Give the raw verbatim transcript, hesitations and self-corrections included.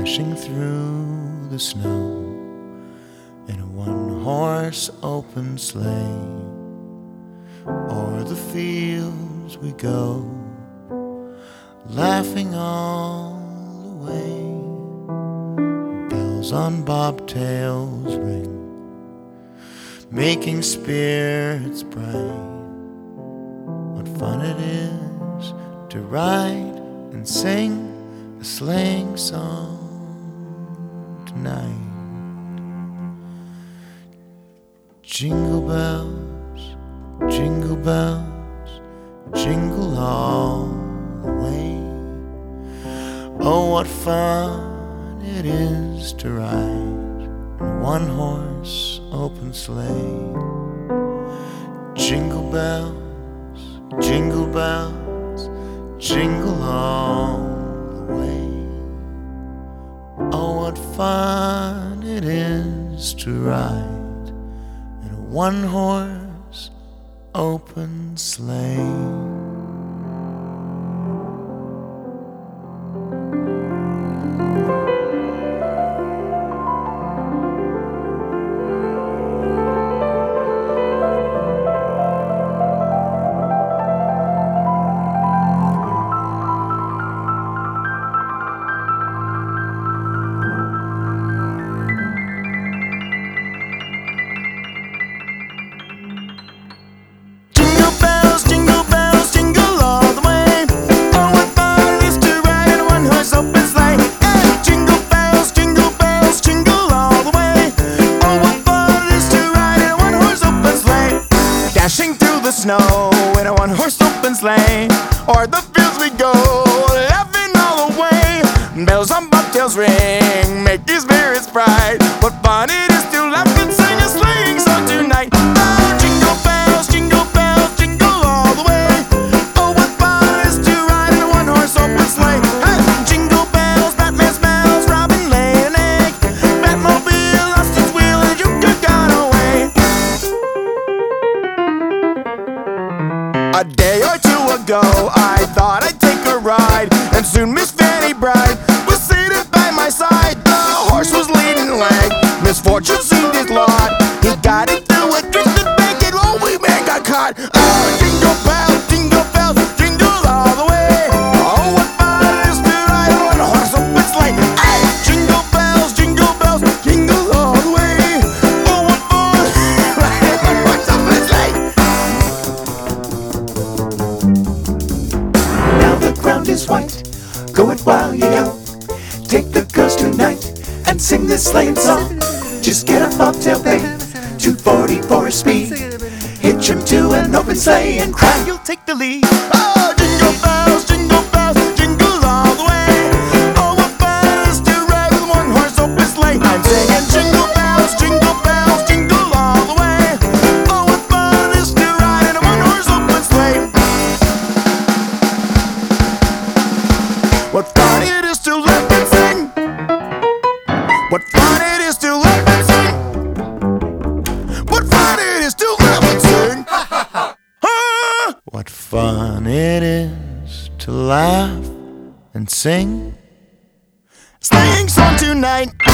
dashing through the snow in a one-horse open sleigh. O'er the fields we go, laughing all the way. Bells on bobtails ring, making spirits bright. What fun it is to ride and sing a sleighing song tonight. Jingle bells, jingle bells, jingle all the way. Oh, what fun it is to ride in a one-horse open sleigh. Jingle bells, jingle bells, jingle all the way. Oh, what fun it is to ride in a one-horse open sleigh. Dashing through the snow in a one-horse open sleigh. O'er the fields we go, laughing all the way. Bells on bobtails ring, make these spirits bright. What fun it is to laugh and sing a sleighing song tonight. Oh, jingle bells, jingle bells, jingle all the way. Oh, what fun it is to ride in a one-horse open sleigh. Hey, jingle bells, Batman smells, Robin lay an egg. Batmobile lost its wheel and you could gone away. A day or two ago, I thought I'd take a ride, and soon Miss Fanny Bride was seated by my side. The horse was leading the leg, misfortune seemed his lot. He got into a twisted bank and oh, we man got caught. Oh, jingle bells, jingle bells, jingle all the way. Oh, what fun it is to ride on a horse open sleigh. Hey, jingle bells, jingle bells, jingle all the way. Oh, what fun riding on a horse open sleigh. Is white, go it while you go. Take the girls tonight and sing this sleighing song. Just get a bobtail, babe, two forty for a speed. Hitch him to an open sleigh and cry, you'll take the lead. Oh, jingle bells, jingle bells, jingle all the way. Oh, what fun it is to ride with one horse open sleigh. I'm singing jingle bells, jingle bells, jingle all the way. Oh, what fun it is to ride in a one horse open sleigh. What fun it is to laugh and sing. What fun it is to laugh and sing. What fun it is to laugh and sing. Ah! What fun it is to laugh and sing. Sleighing song tonight.